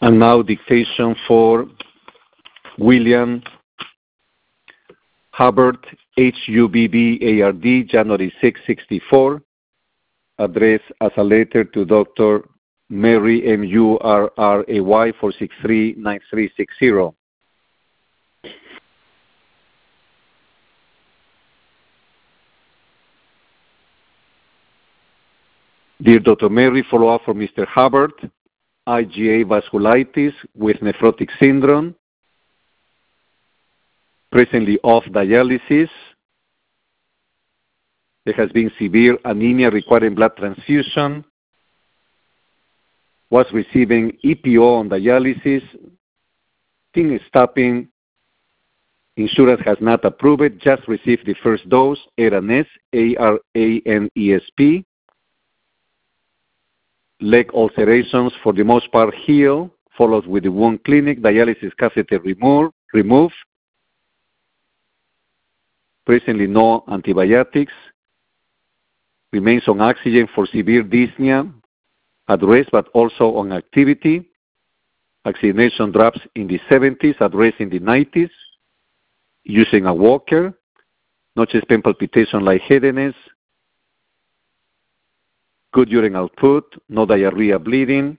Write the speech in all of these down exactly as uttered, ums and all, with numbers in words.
And now dictation for William Hubbard, H U B B A R D, January sixth, sixty-four, addressed as a letter to Doctor Mary M U R R A Y, four six three, nine three six zero. Dear Doctor Mary, follow-up for Mister Hubbard, I G A vasculitis with nephrotic syndrome, presently off dialysis. There has been severe anemia requiring blood transfusion, was receiving E P O on dialysis, thing is stopping, insurance has not approved it, just received the first dose, Aranesp, A R A N E S P. Leg ulcerations for the most part heal, followed with the wound clinic, dialysis catheter remove, remove. Presently no antibiotics. Remains on oxygen for severe dyspnea, at rest but also on activity. Oxygenation drops in the seventies, at rest in the nineties. Using a walker. No chest pain, palpitation, lightheadedness. Good urine output, no diarrhea, bleeding.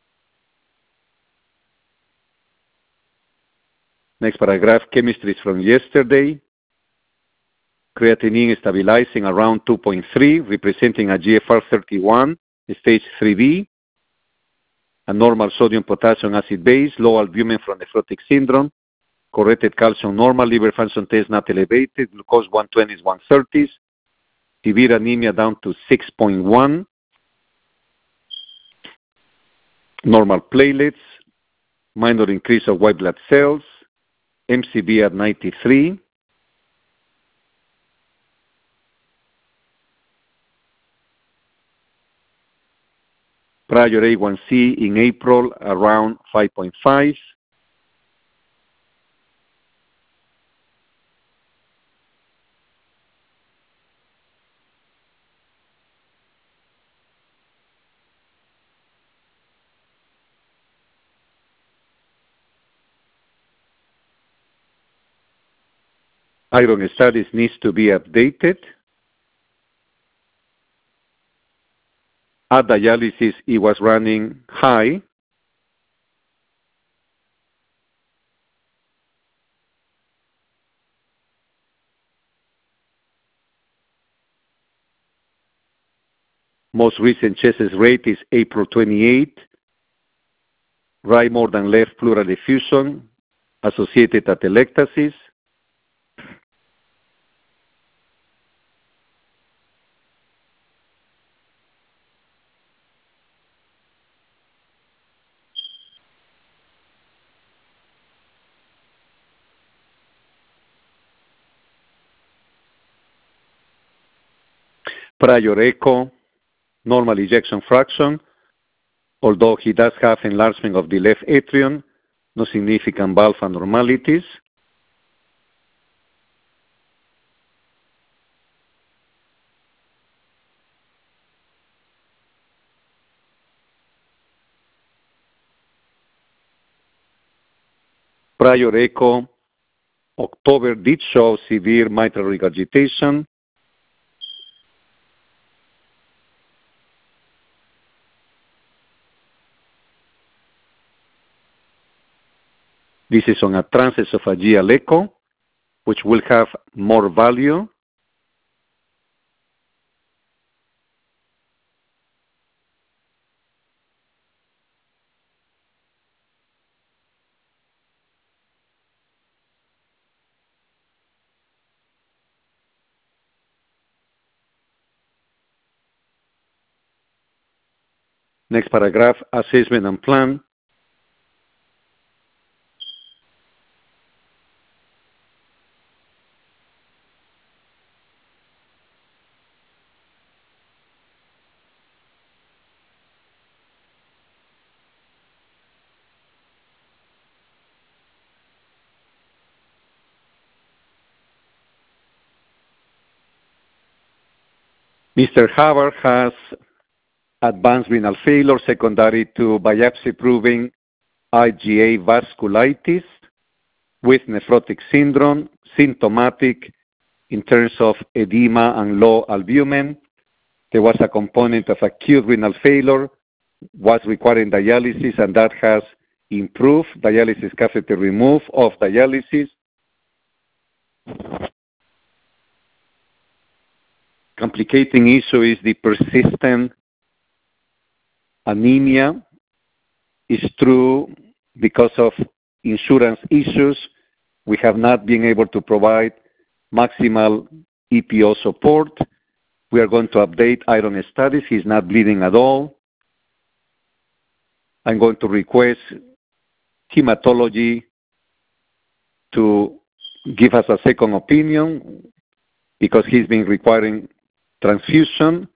Next paragraph, chemistry is from yesterday. Creatinine stabilizing around two point three, representing a G F R thirty-one, stage three B. A normal sodium potassium acid base, low albumin from nephrotic syndrome. Corrected calcium normal, liver function test not elevated, glucose one twenties, one thirties. Severe anemia down to six point one. Normal platelets, minor increase of white blood cells, M C B at ninety-three. Prior A one C in April around five point five. Iron status needs to be updated. At dialysis, it was running high. Most recent chest rate is April twenty-eighth. Right more than left pleural effusion associated atelectasis. Prior echo, normal ejection fraction, although he does have enlargement of the left atrium, no significant valve abnormalities. Prior echo, October did show severe mitral regurgitation. This is on a transesophageal echo, which will have more value. Next paragraph, assessment and plan. Mister Hubbard has advanced renal failure secondary to biopsy proving I G A vasculitis with nephrotic syndrome, symptomatic in terms of edema and low albumin. There was a component of acute renal failure, was requiring dialysis, and that has improved. Dialysis catheter removed off dialysis. Complicating issue is the persistent anemia. It's true because of insurance issues. We have not been able to provide maximal E P O support. We are going to update iron studies. He's not bleeding at all. I'm going to request hematology to give us a second opinion because he's been requiring transfusion.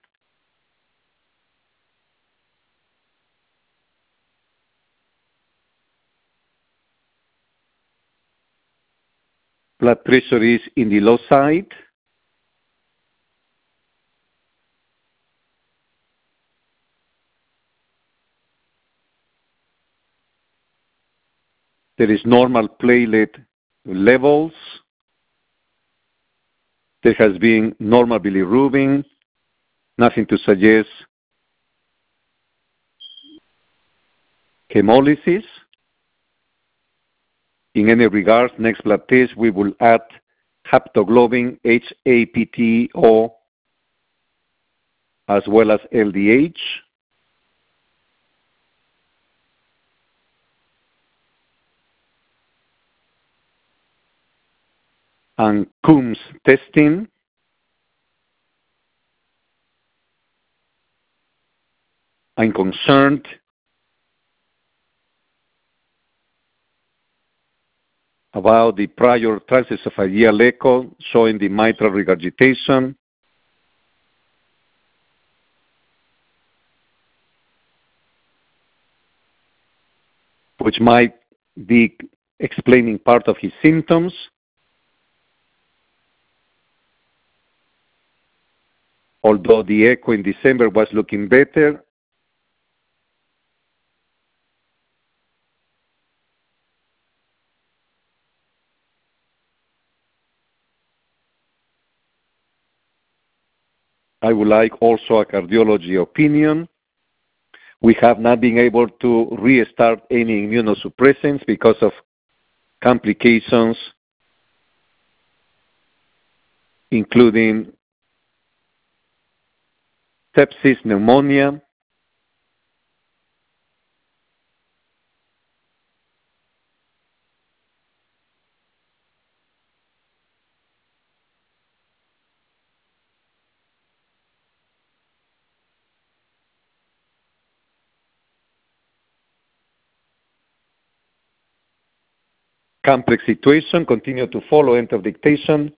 Blood pressure is in the low side. There is normal platelet levels. There has been normal bilirubin, nothing to suggest hemolysis. In any regard, next blood test, we will add haptoglobin, H A P T O, as well as L D H. And Coombs testing. I'm concerned about the prior transesophageal echo showing the mitral regurgitation. Which might be explaining part of his symptoms. Although the echo in December was looking better, I would like also a cardiology opinion. We have not been able to restart any immunosuppressants because of complications, including sepsis, pneumonia. Complex situation, continue to follow, end of dictation.